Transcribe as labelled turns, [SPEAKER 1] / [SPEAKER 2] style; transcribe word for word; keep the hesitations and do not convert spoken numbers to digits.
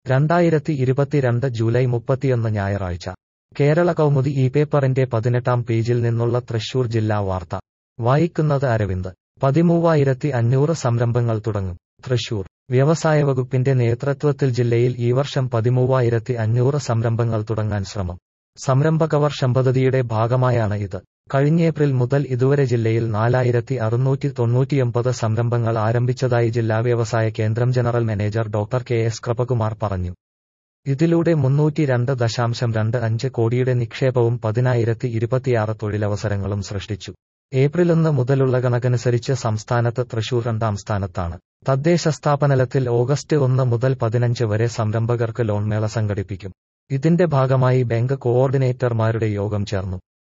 [SPEAKER 1] രണ്ടായിരത്തി ഇരുപത്തിരണ്ട് ജൂലൈ മുപ്പത്തിയൊന്ന് ഞായറാഴ്ച കേരള കൗമുദി ഈ പേപ്പറിന്റെ പതിനെട്ടാം പേജിൽ നിന്നുള്ള തൃശൂർ ജില്ലാ വാർത്ത വായിക്കുന്നത് അരവിന്ദ്. പതിമൂവായിരത്തി അഞ്ഞൂറ് സംരംഭങ്ങൾ തുടങ്ങും. തൃശൂർ വ്യവസായ വകുപ്പിന്റെ നേതൃത്വത്തിൽ ജില്ലയിൽ ഈ വർഷം പതിമൂവായിരത്തി അഞ്ഞൂറ് സംരംഭങ്ങൾ തുടങ്ങാൻ ശ്രമം. സംരംഭകവർഷം പദ്ധതിയുടെ ഭാഗമായാണ് ഇത്. കഴിഞ്ഞ ഏപ്രിൽ മുതൽ ഇതുവരെ ജില്ലയിൽ നാലായിരത്തി അറുന്നൂറ്റി തൊണ്ണൂറ്റിയൊമ്പത് സംരംഭങ്ങൾ ആരംഭിച്ചതായി ജില്ലാ വ്യവസായ കേന്ദ്രം general manager doctor K S Kripakumar പറഞ്ഞു. ഇതിലൂടെ മുന്നൂറ്റി രണ്ട് ദശാംശം രണ്ട് അഞ്ച് കോടിയുടെ നിക്ഷേപവും പതിനായിരത്തി ഇരുപത്തിയാറ് തൊഴിലവസരങ്ങളും സൃഷ്ടിച്ചു. ഏപ്രിൽ ഒന്ന് മുതലുള്ള കണക്കനുസരിച്ച് സംസ്ഥാനത്ത് തൃശൂർ രണ്ടാം സ്ഥാനത്താണ്. തദ്ദേശ സ്ഥാപനതലത്തിൽ ഓഗസ്റ്റ് ഒന്ന് മുതൽ പതിനഞ്ച് വരെ സംരംഭകർക്ക് ലോൺ മേള സംഘടിപ്പിക്കും. ഇതിന്റെ ഭാഗമായി ബാങ്ക് കോഓർഡിനേറ്റർമാരുടെ യോഗം ചേർന്നു.